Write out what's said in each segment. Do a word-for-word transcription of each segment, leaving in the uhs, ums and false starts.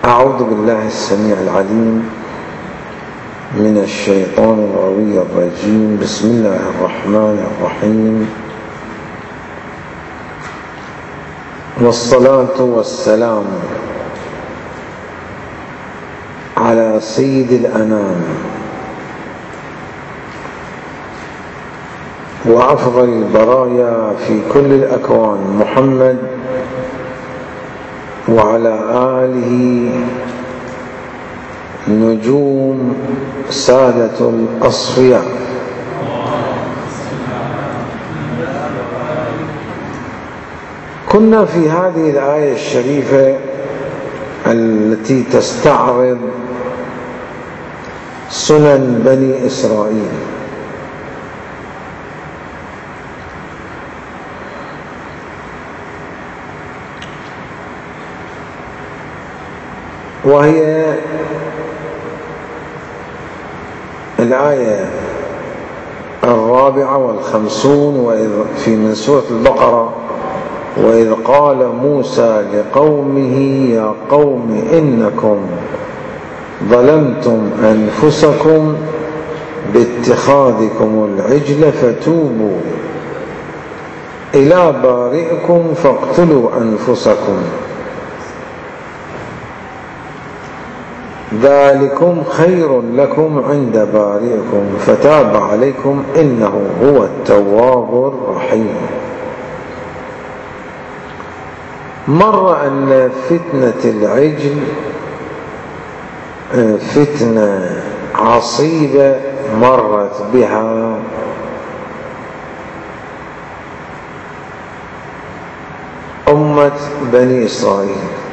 أعوذ بالله السميع العليم من الشيطان الغوي الرجيم. بسم الله الرحمن الرحيم، والصلاة والسلام على سيد الأنام وأفضل البرايا في كل الأكوان محمد وعلى آله نجوم سادة الأصفياء. كنا في هذه الآية الشريفة التي تستعرض سنن بني إسرائيل، وهي الآية الرابعة والخمسون وإذ في من سورة البقرة: وإذ قال موسى لقومه يا قوم إنكم ظلمتم أنفسكم باتخاذكم العجل فتوبوا إلى بارئكم فاقتلوا أنفسكم ذلكم خير لكم عند بارئكم فتاب عليكم إنه هو التواب الرحيم. مر أن فتنة العجل فتنة عصيبة مرت بها أمة بني إسرائيل،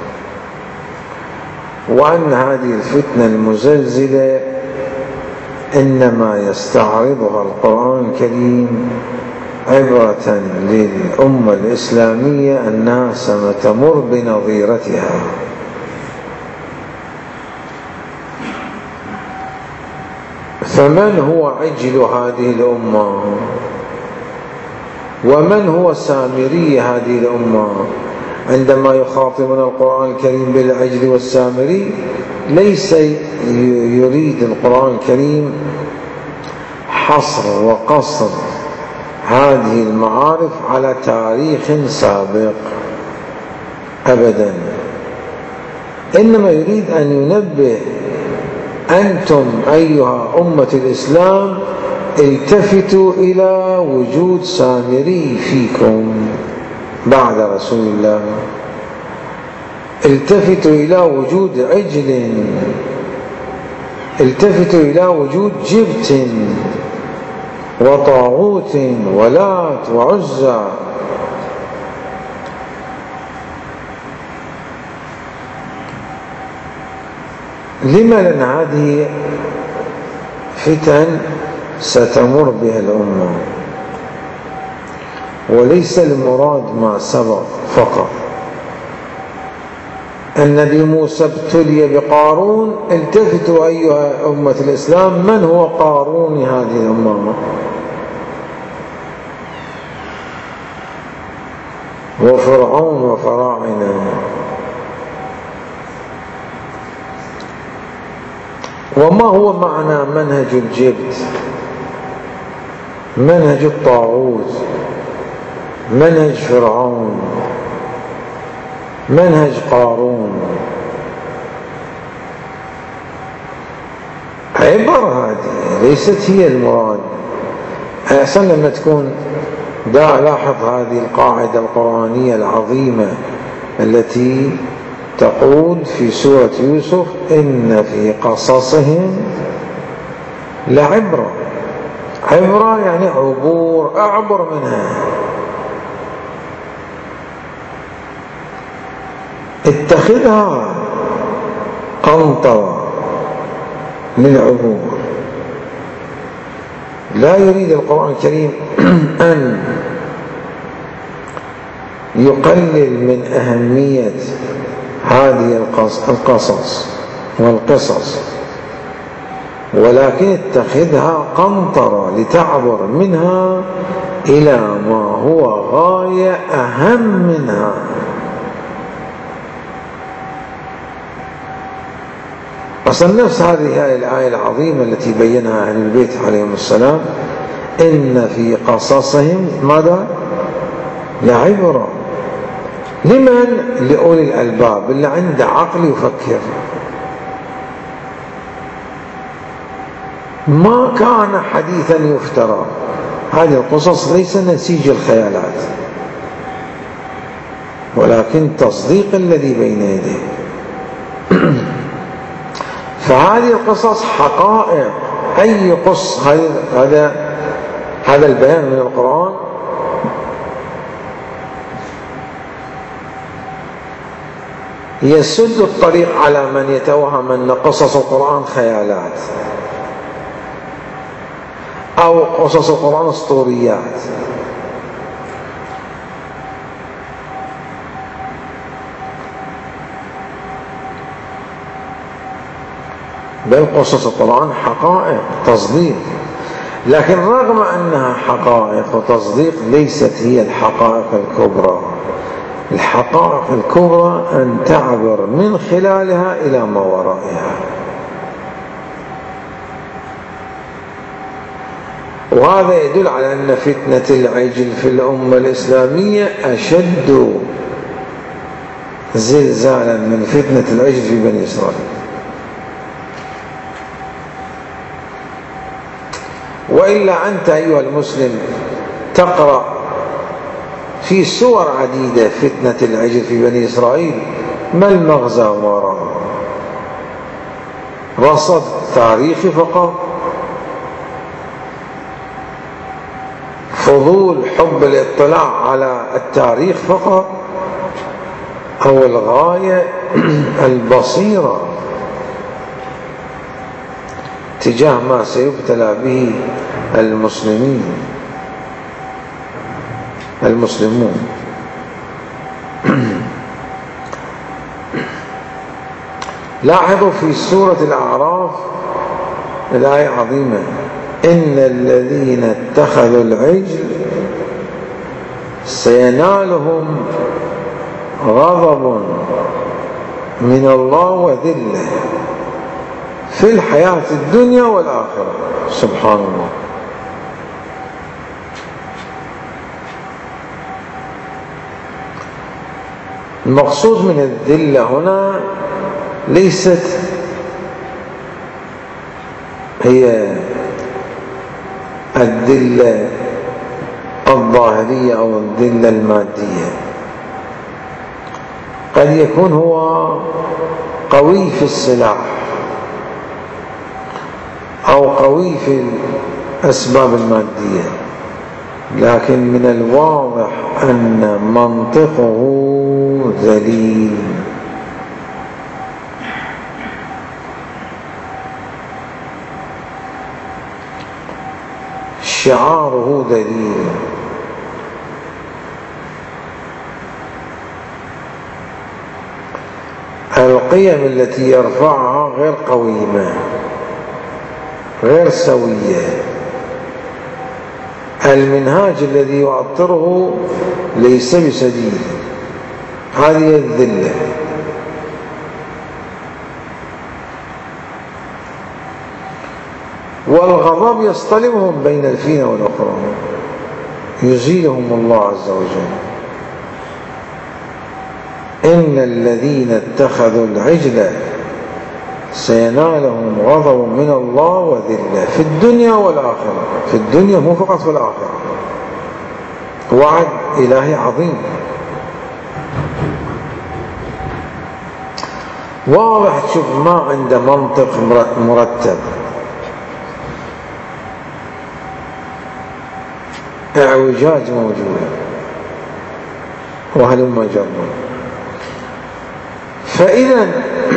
وأن هذه الفتنة المزلزلة إنما يستعرضها القرآن الكريم عبرة للأمة الإسلامية أنها ستمر بنظيرتها. فمن هو عجل هذه الأمة؟ ومن هو سامري هذه الأمة؟ عندما يخاطبنا القرآن الكريم بالعجل والسامري ليس يريد القرآن الكريم حصر وقصر هذه المعارف على تاريخ سابق أبدا، إنما يريد أن ينبه: أنتم أيها أمة الإسلام التفتوا إلى وجود سامري فيكم بعد رسول الله، التفتوا إلى وجود عجل، التفتوا إلى وجود جبت وطاغوت ولات وعزى. لما؟ لأن هذه فتن ستمر بها الأمة، وليس المراد ما سبق فقط. النبي موسى ابتلي بقارون، التفتوا أيها أمة الإسلام من هو قارون هذه الأمة؟ وفرعون وفراعنة. وما هو معنى منهج الجبت؟ منهج الطاغوت، منهج فرعون، منهج قارون. عبارة هذه ليست هي المراد. أحسن لما تكون دا لاحظ هذه القاعدة القرآنية العظيمة التي تقول في سورة يوسف: إن في قصصهم لعبرة. عبرة يعني عبور، أعبر منها. اتخذها قنطرة للعبور. لا يريد القرآن الكريم أن يقلل من أهمية هذه القصص والقصص، ولكن اتخذها قنطرة لتعبر منها إلى ما هو غاية أهم منها. أصلا نفس هذه الآية العظيمة التي بينها أهل البيت عليهم السلام: إن في قصصهم ماذا؟ لعبرة. لمن؟ لأولي الألباب، اللي عنده عقل يفكر. ما كان حديثا يفترى، هذه القصص ليس نسيج الخيالات، ولكن تصديق الذي بين يديه. فهذه القصص حقائق. أي قصة هذا هذا البيان من القرآن يسد الطريق على من يتوهم أن قصص القرآن خيالات أو قصص القرآن اسطوريات. بل قصص القرآن حقائق تصديق، لكن رغم أنها حقائق وتصديق ليست هي الحقائق الكبرى. الحقائق الكبرى أن تعبر من خلالها إلى ما ورائها. وهذا يدل على أن فتنة العجل في الأمة الإسلامية أشد زلزالا من فتنة العجل في بني إسرائيل. وإلا أنت أيها المسلم تقرأ في سور عديدة فتنة العجل في بني إسرائيل، ما المغزى وراءه؟ رصد تاريخي فقط؟ فضول حب الاطلاع على التاريخ فقط؟ أو الغاية البصيرة تجاه ما سيبتلى به المسلمين المسلمون؟ لاحظوا في سورة الأعراف الآية عظيمة: إن الذين اتخذوا العجل سينالهم غضب من الله وذلة في الحياة الدنيا والآخرة. سبحان الله. المقصود من الذلة هنا ليست هي الذلة الظاهرية أو الذلة المادية. قد يكون هو قوي في السلاح أو قوي في الأسباب المادية، لكن من الواضح أن منطقه ذليل. شعاره ذليل. القيم التي يرفعها غير قويمة، غير سوية. المنهاج الذي يعطره ليس بسديد. هذه الذلة. والغضب يصطلمهم بين الفين والأخرى، يزيلهم الله عز وجل. إن الذين اتخذوا العجل سينالهم غضب من الله وذلة في الدنيا والآخرة. في الدنيا مو فقط في الآخرة، وعد إلهي عظيم. واضح تشوف ما عنده منطق مرتب، اعوجاج موجود وهلم جرا. فإذا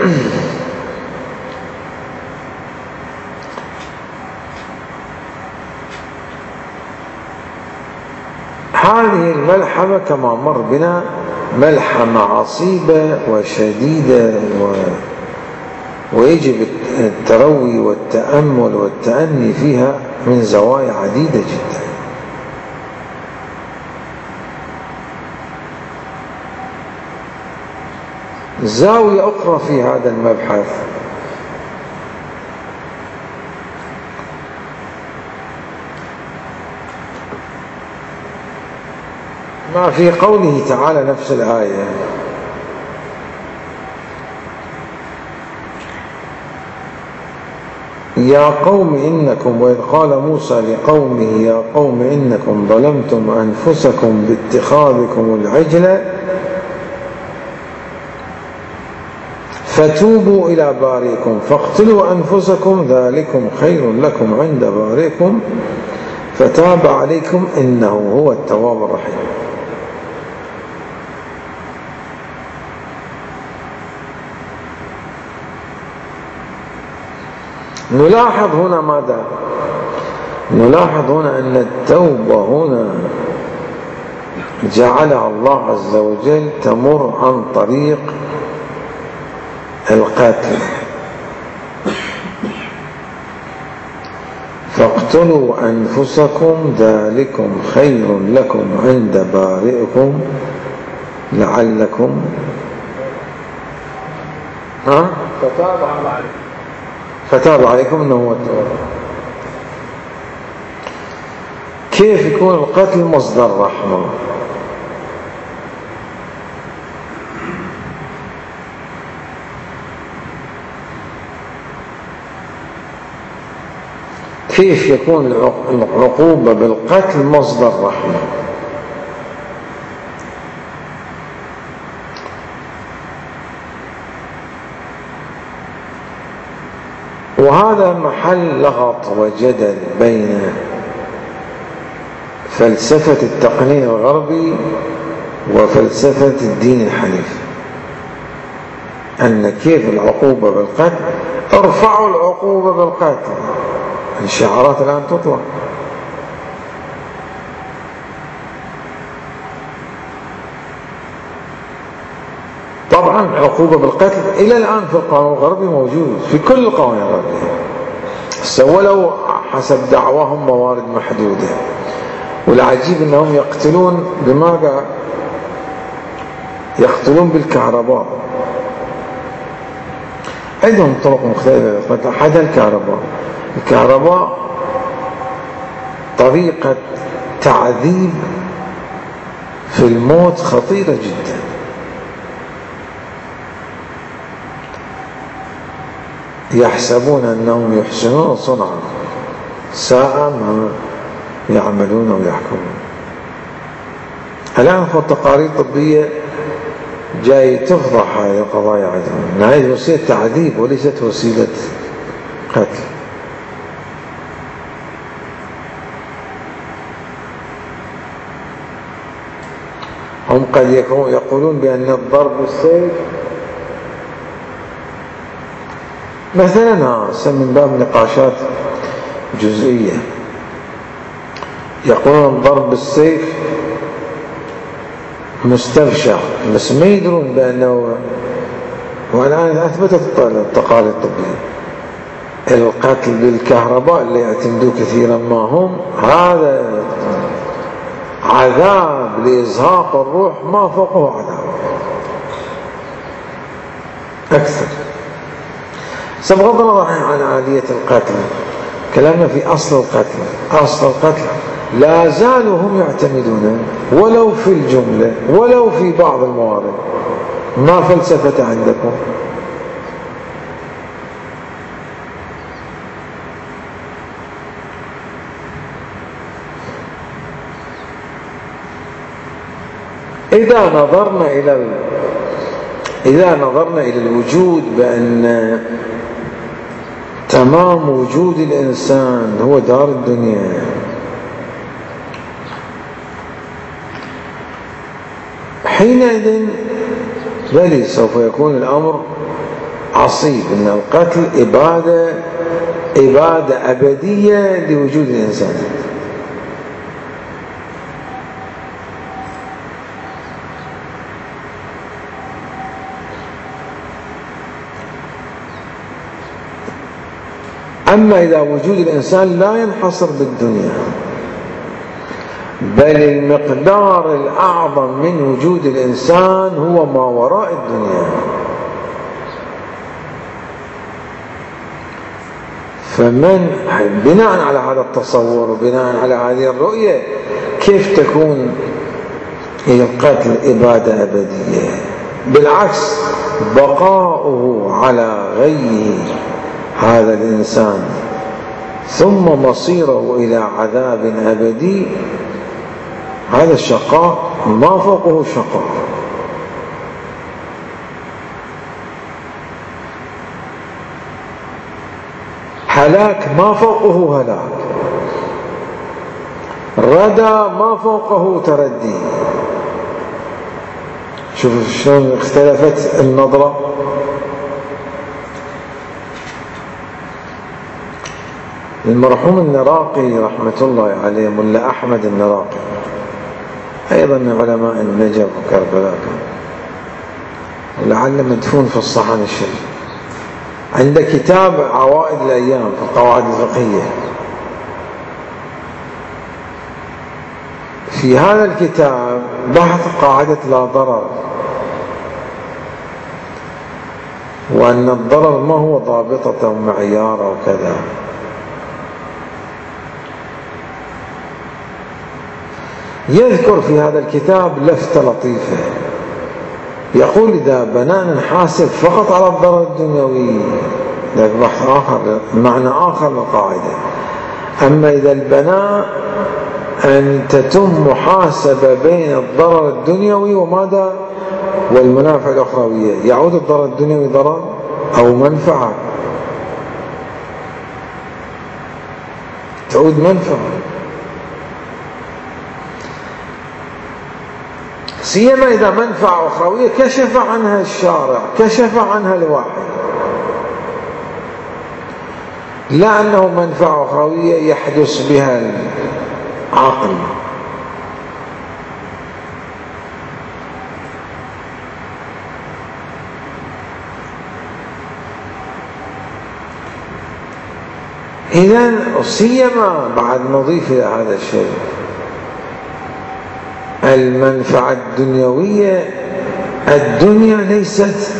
هذه الملحمة كما مر بنا ملحمة عصيبة وشديدة، و... ويجب التروي والتأمل والتأني فيها من زوايا عديدة جدا. زاوية أخرى في هذا المبحث ما في قوله تعالى نفس الآية: يا قوم إنكم، وإذ قال موسى لقومه يا قوم إنكم ظلمتم أنفسكم باتخاذكم العجل فتوبوا إلى بارئكم فاقتلوا أنفسكم ذلكم خير لكم عند بارئكم فتاب عليكم إنه هو التواب الرحيم. نلاحظ هنا ماذا؟ نلاحظ هنا أن التوبة هنا جعلها الله عز وجل تمر عن طريق القتل. فاقتلوا أنفسكم ذلكم خير لكم عند بارئكم لعلكم ها؟ فتاب عليكم فتاب عليكم إنه هو التواب. كيف يكون القتل مصدر رحمة؟ كيف يكون العقوبة بالقتل مصدر رحمة؟ وهذا محل لغط وجدل بين فلسفة التقنين الغربي وفلسفة الدين الحنيف، أن كيف العقوبة بالقتل، ارفعوا العقوبة بالقتل. الشعارات الآن تطلع. طبعا العقوبة بالقتل إلى الآن في القانون الغربي موجود في كل القوانين الغربية، ولو حسب دعواهم موارد محدودة. والعجيب أنهم يقتلون بماذا؟ يقتلون بالكهرباء. عندهم طرق مختلفة للقتل، أحدها الكهرباء. الكهرباء طريقة تعذيب في الموت خطيرة جدا. يحسبون أنهم يحسنون صنعا ساء ما يعملون ويحكمون. الآن في التقارير الطبية جاي تفضح هذه القضايا عندهم. هذه وسيلة تعذيب وليست وسيلة قتل. هم قد يقولون بأن الضرب بالسيف مثلا من باب نقاشات جزئية، يقولون الضرب بالسيف مستبشع، بس ما يدرون بأنه، والآن أثبتت التقارير الطبية، القتل بالكهرباء اللي يعتمدوه كثيرا ما هم، هذا عذاب لإزهاق الروح ما فوقه عذاب أكثر. بغض النظر عن عالية القتل، كلامنا في أصل القتل. أصل القتل لا زالوا هم يعتمدون ولو في الجملة ولو في بعض الموارد. ما فلسفة عندكم؟ إذا نظرنا إلى إذا نظرنا إلى الوجود بأن تمام وجود الإنسان هو دار الدنيا، حينئذ بل سوف يكون الأمر عصيب، أن القتل إبادة إبادة أبدية لوجود الإنسان. أما إذا وجود الإنسان لا ينحصر بالدنيا، بل المقدار الأعظم من وجود الإنسان هو ما وراء الدنيا، فمن بناء على هذا التصور وبناء على هذه الرؤية كيف تكون القتل إبادة أبدية، بالعكس بقاؤه على غيه هذا الإنسان ثم مصيره إلى عذاب أبدي، هذا الشقاء ما فوقه شقاء. هلاك ما فوقه هلاك، ردى ما فوقه تردي. شوفوا شلون اختلفت النظرة. المرحوم النراقي رحمة الله عليه، ملا أحمد النراقي، أيضا من علماء النجف وكربلاء، لعل مدفون في الصحن الشريف، عنده كتاب عوائد الأيام في القواعد الفقهية. في هذا الكتاب بحث قاعدة لا ضرر، وأن الضرر ما هو ضابطة ومعيار وكذا. يذكر في هذا الكتاب لفتة لطيفة، يقول إذا بناء نحاسب فقط على الضرر الدنيوي، ذاك بحث آخر، معنى آخر للقاعدة. أما إذا البناء أن تتم محاسبة بين الضرر الدنيوي وماذا والمنافع الأخروية، يعود الضرر الدنيوي ضرر أو منفعة، تعود منفعة، سيما إذا منفعة أخروية كشف عنها الشارع، كشف عنها الواحد، لا أنه منفعة أخروية يحدث بها العقل. إذن سيما بعد نضيف إلى هذا الشيء المنفعة الدنيوية، الدنيا ليست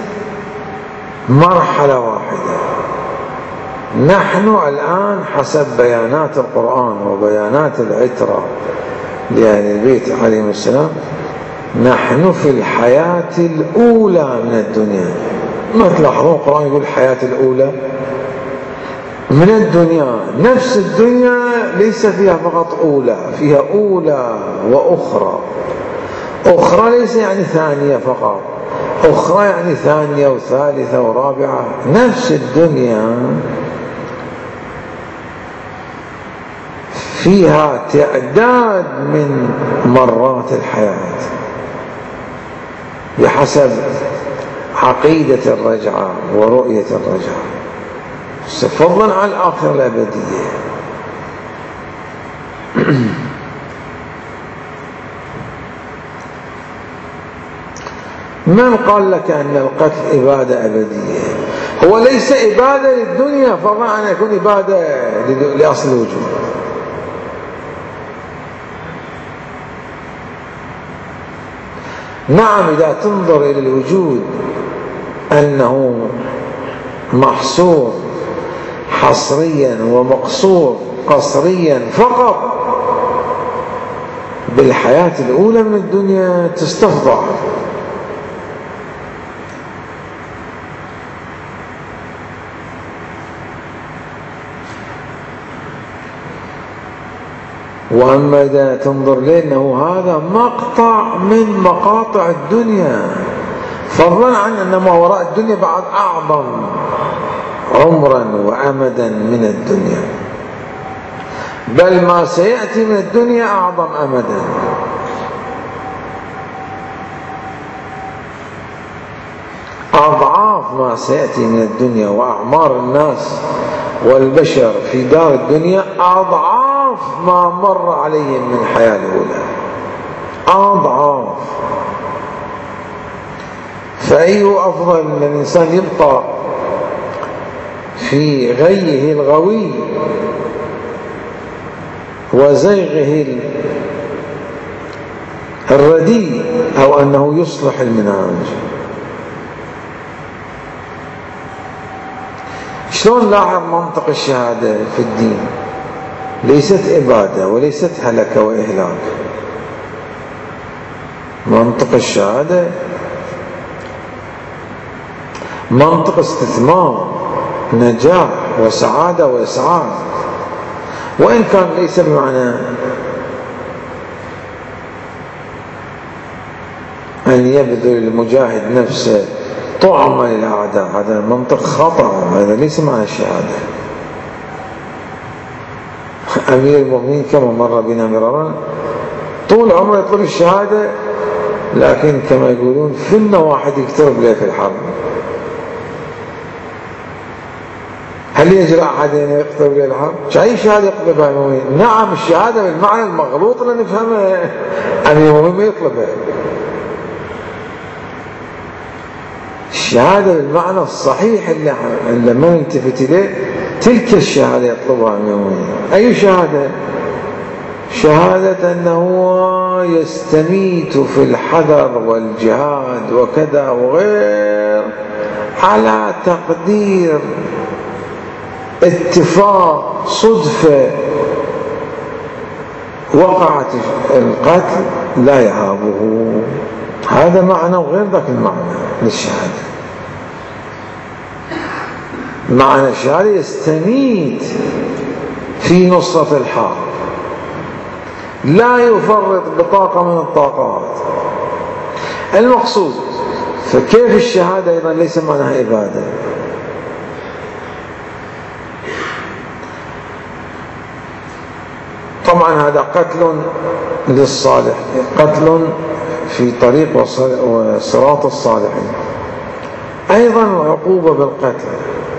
مرحلة واحدة. نحن الآن حسب بيانات القرآن وبيانات العترة لأهل البيت عليهم السلام، نحن في الحياة الأولى من الدنيا. ما تلاحظون القرآن يقول الحياة الأولى من الدنيا، نفس الدنيا ليس فيها فقط أولى، فيها أولى وأخرى. أخرى ليس يعني ثانية فقط، أخرى يعني ثانية وثالثة ورابعة. نفس الدنيا فيها تعداد من مرات الحياة بحسب عقيدة الرجعة ورؤية الرجعة، فضلا عن الآخرة الأبدية. من قال لك أن القتل إبادة أبدية؟ هو ليس إبادة للدنيا، فضلا عن يكون إبادة لأصل الوجود. نعم، إذا تنظر إلى الوجود أنه محصور حصريا ومقصور قصريا فقط بالحياة الأولى من الدنيا، تستفضع. وأما إذا تنظر لأنه هذا مقطع من مقاطع الدنيا، فضلا عن أن ما وراء الدنيا بعد أعظم عمرا وأمدا من الدنيا، بل ما سيأتي من الدنيا أعظم أمدا. أضعاف ما سيأتي من الدنيا، وأعمار الناس والبشر في دار الدنيا أضعاف ما مر عليهم من الحياة الأولى، أضعاف. فأي أفضل من الإنسان يبقى في غيه الغوي وزيغه الرديء، أو أنه يصلح المنهاج. شلون لاحظ منطق الشهادة في الدين؟ ليست إبادة وليست هلكة وإهلاك، منطق الشهادة منطق استثمار، نجاح وسعادة وإسعاد، وإن كان ليس بمعنى أن يبذل المجاهد نفسه طعما للأعداء، هذا المنطق خطأ، هذا ليس معنى الشهادة. أمير المؤمنين كما مر بنا مرارا طول عمره يطلب الشهادة، لكن كما يقولون فينا واحد يقترب له في الحرب. هل يجرى أحد أن يقترب له الحرب؟ أي شهادة يطلبها المؤمن؟ نعم الشهادة بالمعنى المغلوط اللي نفهمه أمير المؤمنين ما يطلبها. الشهادة بالمعنى الصحيح اللي لما نلتفت إليه تلك الشهادة يطلبها أمير المؤمنين. أي شهادة؟ شهادة أنه يستميت في الحذر والجهاد وكذا وغير على تقدير اتفاق صدفة وقعت القتل لا يهابه. هذا معنى وغير ذاك المعنى للشهادة. معنى الشهادة يستميت في نصرة الحرب، لا يفرط بطاقة من الطاقات. المقصود فكيف الشهادة أيضا ليس معناها إبادة. طبعا هذا قتل للصالح، قتل في طريق وصراط الصالحين. أيضا العقوبة بالقتل.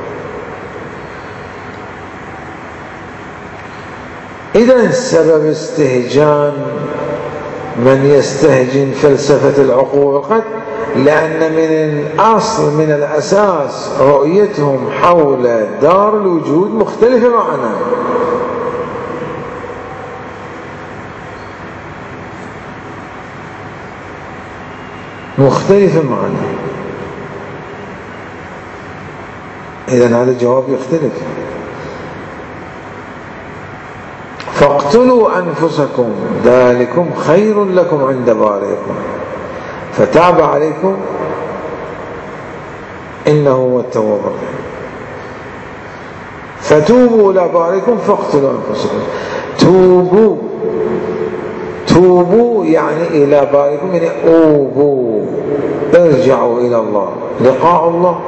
إذا سبب استهجان من يستهجن فلسفة العقوبة بالقتل، لأن من الأصل من الأساس رؤيتهم حول دار الوجود مختلفة معنا. مختلفة معنا. إذن هذا الجواب يختلف. فاقتلوا أنفسكم ذلكم خير لكم عند بارئكم فتاب عليكم إنه هو التواب الرحيم. فتوبوا إلى بارئكم فاقتلوا أنفسكم. توبوا توبوا يعني إلى بارئكم، يعني أوبوا، ارجعوا إلى الله، لقاء الله.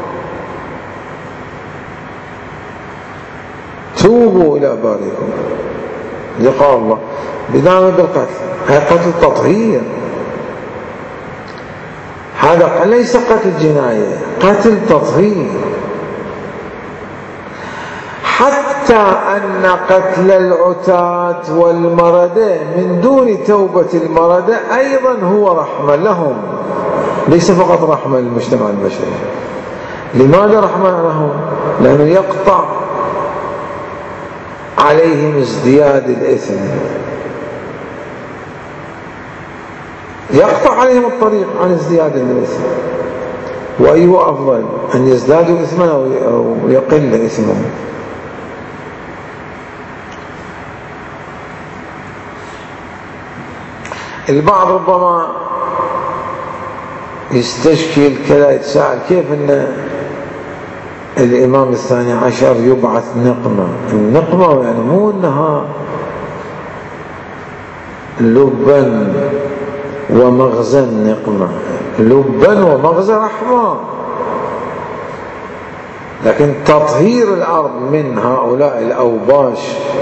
توبوا إلى بارئكم لقاء الله بدعم بالقتل. هذا قتل تطهير، هذا ليس قتل جناية، قتل تطهير. حتى أن قتل العتاة والمردة من دون توبة المردة أيضا هو رحمة لهم، ليس فقط رحمة للمجتمع البشري. لماذا رحمة لهم؟ لأنه يقطع عليهم ازدياد الإثم، يقطع عليهم الطريق عن ازدياد الإثم. وأيوه أفضل، أن يزدادوا إثما أو يقل إثمهم. البعض ربما يستشكل كذا، يتساءل كيف أن الإمام الثاني عشر يبعث نقمة. النقمة يعني مو أنها لبا ومغزى النقمة، لبا ومغزى رحمة، لكن تطهير الأرض من هؤلاء الأوباش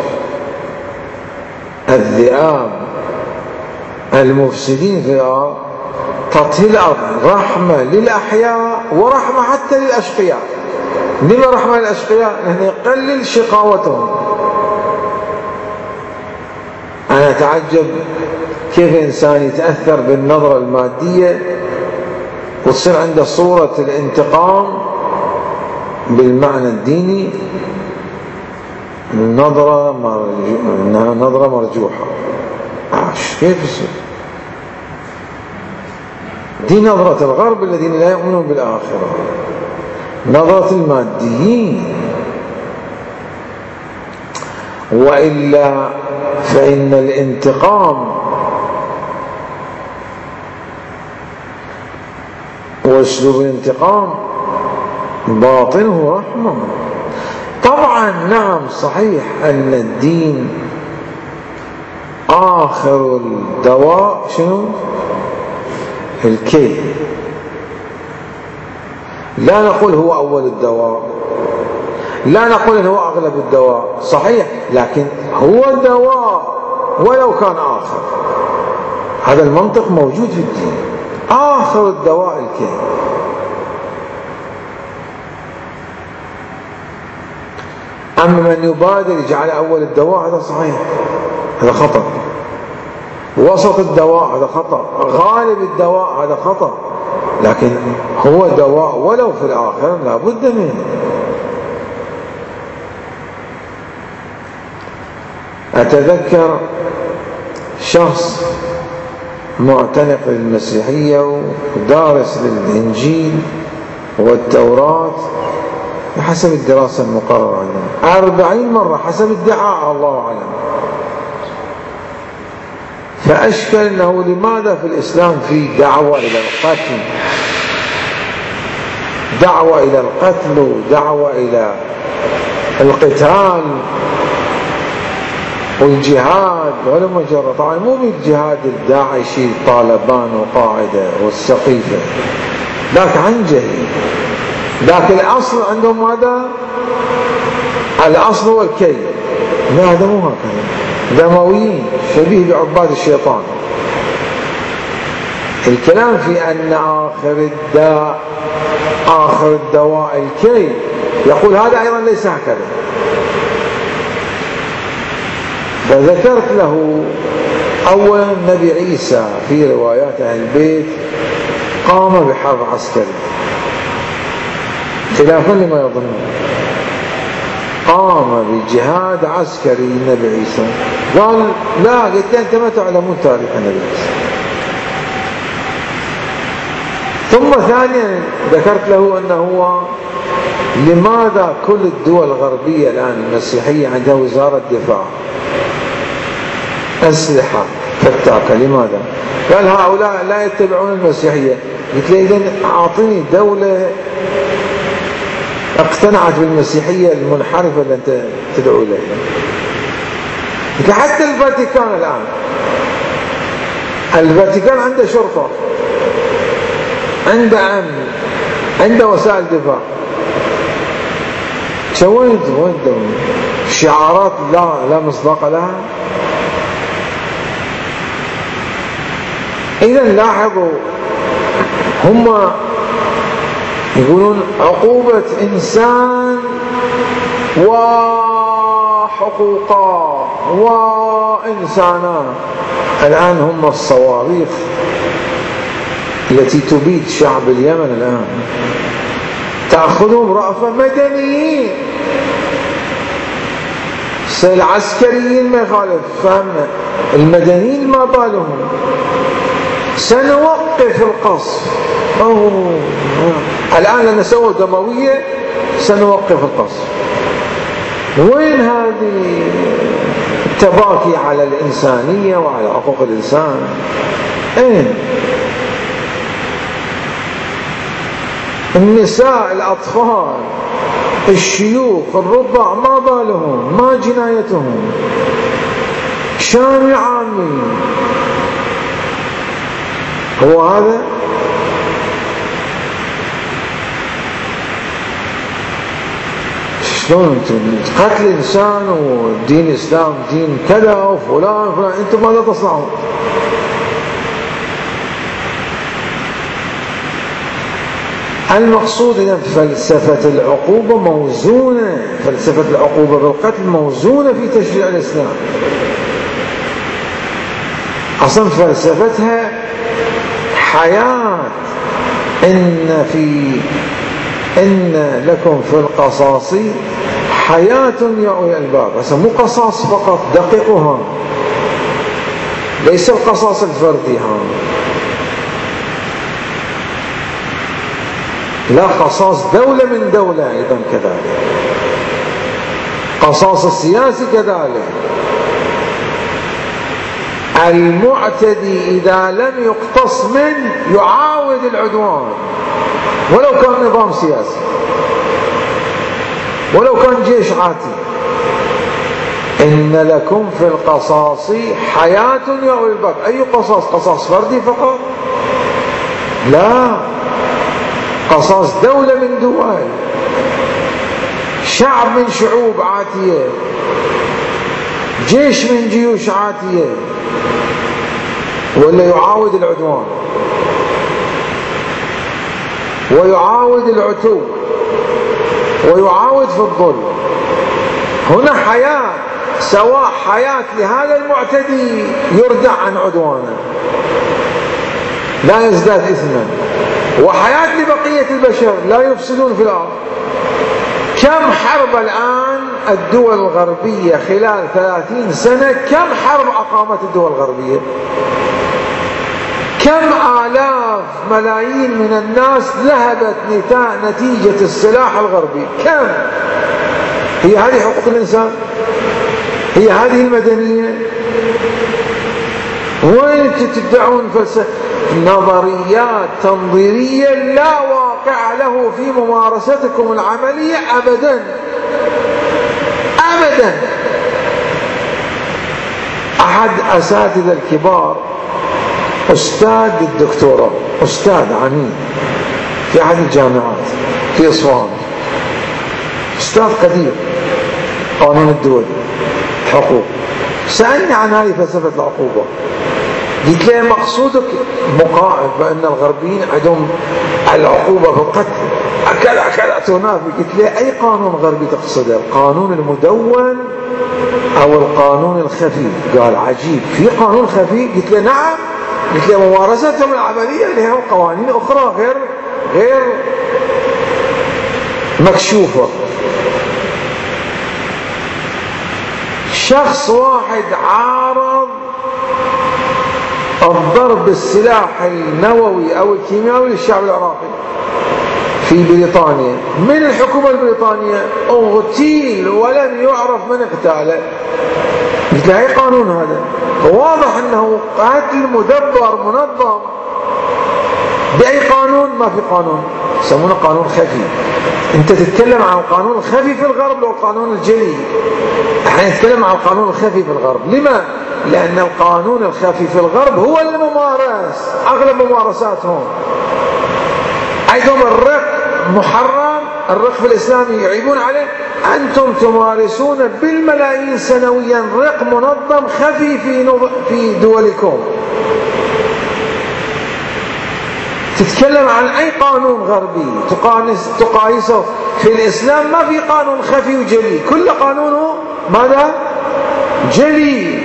الذئاب المفسدين في الأرض. تطهير الأرض رحمة للأحياء ورحمة حتى للأشقياء. لما رحمة للأشقياء؟ لأنه يقلل شقاوتهم. أنا أتعجب كيف إنسان يتأثر بالنظرة المادية وتصير عنده صورة الانتقام بالمعنى الديني نظرة مرجوحة، نظرة مرجوحة. عاش كيف يصير؟ دي نظرة الغرب الذين لا يؤمنون بالآخرة، نظرة الماديين. وإلا فإن الانتقام واسلوب الانتقام باطنه رحمة. طبعا نعم صحيح أن الدين آخر الدواء شنو؟ الكي. لا نقول هو أول الدواء، لا نقول إن هو أغلب الدواء، صحيح، لكن هو الدواء ولو كان آخر. هذا المنطق موجود في الدين، آخر الدواء الكي. أما من يبادر يجعل أول الدواء هذا صحيح، هذا خطأ. وسط الدواء هذا خطأ، غالب الدواء هذا خطأ، لكن هو دواء ولو في الآخر لا بد منه. أتذكر شخص معتنق للمسيحية ودارس للإنجيل والتوراة بحسب الدراسة المقررة عنه أربعين مرة حسب ادعاء، الله أعلم. فأشكل أنه لماذا في الإسلام في دعوة إلى القتل، دعوة إلى القتل ودعوة إلى القتال والجهاد ولا مجرد، طبعا مو بالجهاد الداعشي طالبان وقاعدة والسقيفة، ذاك عنجهي، ذاك الأصل عندهم هذا الأصل هو الكي. لا هذا مو هكذا، دمويين شبيه بعباد الشيطان. الكلام في أن آخر الداء آخر الدواء الكي، يقول هذا أيضا ليس هكذا. فذكرت له أولا النبي عيسى في روايات أهل البيت قام بحرب عسكري خلافا لما يظنون، قام بجهاد عسكري النبي عيسى. قال لا، قلت له أنت ما تعلمون تاريخ النبي عيسى. ثم ثانيا ذكرت له أنه هو لماذا كل الدول الغربية الآن المسيحية عندها وزارة دفاع، أسلحة فتاكة، لماذا؟ قال هؤلاء لا يتبعون المسيحية. قلت له إذن أعطني دولة اقتنعت بالمسيحية المنحرفة اللي أنت تدعو إليها. قلت له حتى الفاتيكان الآن، الفاتيكان عنده شرطة، عنده أمن، عنده وسائل دفاع. شو وين وين شعارات لا لا مصداق لها. إذا لاحظوا هم يقولون عقوبة إنسان وحقوقا وإنسانا. الآن هم الصواريخ التي تبيد شعب اليمن الآن تأخذهم رأفة مدنيين، العسكريين ما يخالف، فهمنا، المدنيين ما بالهم. سنوقف القصف. أوه. الآن لما سووا دموية سنوقف القصف. وين هذه التباكي على الإنسانية وعلى حقوق الإنسان؟ أين؟ النساء، الأطفال، الشيوخ، الرضع ما بالهم، ما جنايتهم، شامي عامي. هو هذا؟ شلون قتل إنسان ودين الإسلام دين كذا وفلان فلان، أنتم ماذا تصنعون؟ المقصود إذا فلسفة العقوبة موزونة، فلسفة العقوبة بالقتل موزونة في تشريع الإسلام. أصلا فلسفتها حياة. إن في إن لكم في القصاص حياة يا أولي الألباب. بس مو قصاص فقط، دقيقها، ليس القصاص الفردي ها، لا، قصاص دولة من دولة أيضا كذلك، قصاص السياسي كذلك. المعتدي إذا لم يقتص منه يعاود العدوان ولو كان نظام سياسي، ولو كان جيش عاتي. إن لكم في القصاص حياة يا أولي الألباب. أي قصاص؟ قصاص فردي فقط؟ لا، قصاص دولة من دول، شعب من شعوب عاتية، جيش من جيوش عاتية، ولا يعاود العدوان ويعاود العتو ويعاود في الظلم. هنا حياة، سواء حياة لهذا المعتدي يردع عن عدوانه لا يزداد إثما، وحياة لبقية البشر لا يفسدون في الأرض. كم حرب الآن الدول الغربية خلال ثلاثين سنة، كم حرب أقامت الدول الغربية؟ كم آلاف ملايين من الناس ذهبت نتيجة السلاح الغربي؟ كم؟ هي هذه حقوق الإنسان؟ هي هذه المدنية؟ وين تدعون فلسفة نظريات تنظيرية لا واقع له في ممارستكم العملية أبدا أبدا. أحد أساتذة الكبار، أستاذ الدكتوراه، أستاذ عميد في أحد الجامعات في أسوان، أستاذ قدير قانون الدول حقوق، سألني عن هذه فلسفة العقوبة. قلت له مقصودك مقاعد بأن الغربيين عندهم العقوبة بالقتل كذا كذا تنافي. قلت له أي قانون غربي تقصده؟ القانون المدون أو القانون الخفي؟ قال عجيب، في قانون خفي؟ قلت له نعم. قلت له ممارستهم العملية لها قوانين أخرى غير غير مكشوفة. شخص واحد عارض الضرب بالسلاح النووي أو الكيميائي للشعب العراقي في بريطانيا من الحكومة البريطانية، اغتيل ولم يعرف من اغتاله. قلت له أي قانون هذا؟ واضح أنه قتل مدبر منظم. بأي قانون؟ ما في قانون، يسمونه قانون خفي. أنت تتكلم عن القانون الخفي في الغرب لو القانون الجلي. احنا نتكلم عن القانون الخفي في الغرب. لما؟ لأن القانون الخفي في الغرب هو الممارس، أغلب ممارساتهم عندهم الرق محرم، الرق في الإسلام يعيبون عليه. أنتم تمارسون بالملايين سنويا رق منظم خفي في في دولكم. تتكلم عن أي قانون غربي تقايسه في الإسلام؟ ما في قانون خفي وجلي، كل قانونه ماذا؟ جلي.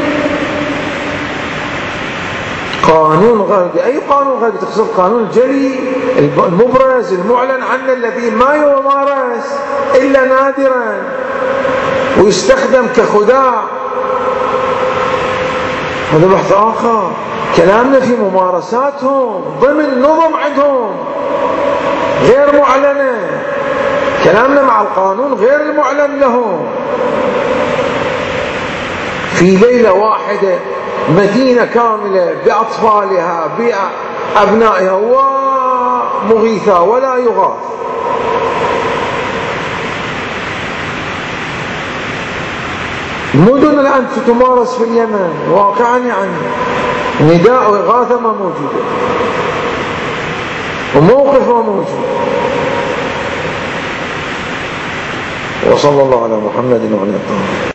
قانون غربي، أي قانون غربي تقصد؟ القانون الجلي المبرز المعلن عنه الذي ما يمارس إلا نادرا ويستخدم كخداع. هذا بحث آخر. كلامنا في ممارساتهم ضمن نظم عندهم غير معلنة. كلامنا مع القانون غير المعلن لهم. في ليلة واحدة مدينة كاملة بأطفالها بأبنائها ومغيثة ولا يغاث. مدن الآن تمارس في اليمن واقعا، يعني نداء إغاثة ما موجودة وموقف ما موجود. وصلى الله على محمد وعلى آله.